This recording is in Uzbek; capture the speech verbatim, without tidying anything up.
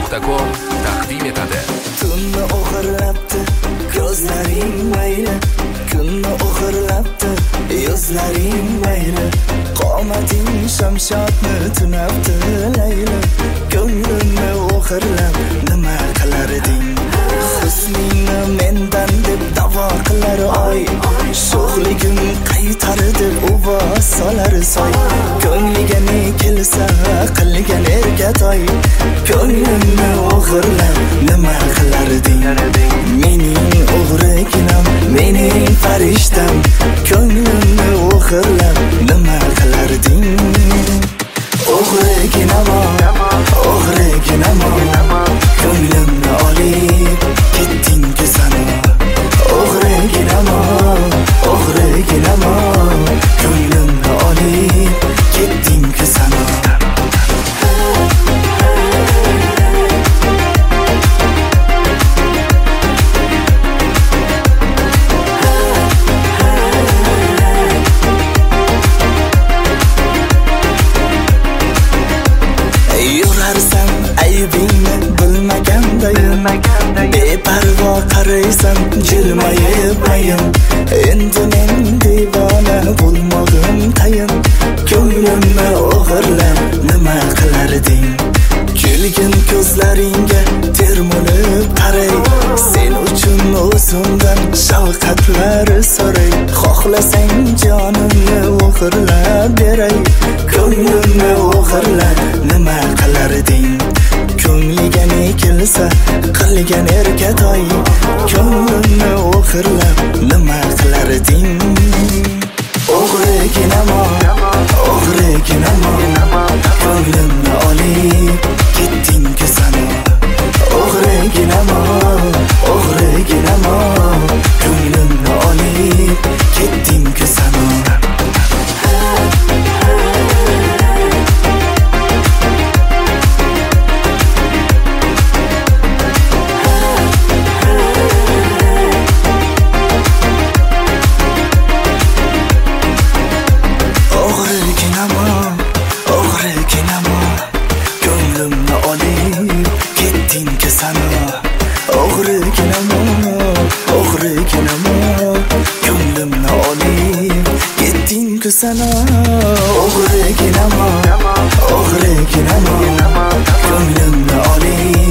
nuqta com taqdim etadi. Tunni o'g'irlabdi ko'zlaring mayli, kunni o'g'irlabdi yuzlaring mayli, qomating shamshotni tunabdi layli, ko'nglimni o'g'irlab nima qilarding? Husningni mendan deb da'vo qilar oy, sho'xligim qaytar deb uva solar soy, ko'ngliga ne kelsa qilgan ergatoy, ko'nglimni o'g'irlab nima qilarding? Mening o'g'riginam, mening farishtam, ko'nglimni o'g'irlab nima qilarding? O'g'riginam, o'g'riginam, ko'nglimni olib ketding-ku sana. O'g'riginam, o'g'riginam, ko'nglimni olib ketding-ku sana. Yurarsan aybingni bilmagandayin, beparvo qaraysan jilmayib-mayib, endi men devona bo'lmog'im tayin, ko'nglimni o'g'irlab nima qilarding? Kulgin ko'zlaringga termulib qaray, sen uchun o'zimdan shafqatlar so'ray, xohlasang jonimni o'g'irlab beray, ko'nglimni o'g'irlab nima qilarding? Ko'ngliga ne kelsa qilgan ergatoy, ko'nglimni o'g'irlab nima qilarding? O'g'riginam, o'g'riginam, ko'nglimni olib ketding-ku sana. O'g'riginam, o'g'riginam, ko'nglimni olib ketding-ku sana. O'g'riginam, o'g'riginam, ko'nglimni olib ketding-ku sana. O'g'riginam, o'g'riginam, ko'nglimni olib ketding-ku sana. O'g'riginam, o'g'riginam, ko'nglimni olib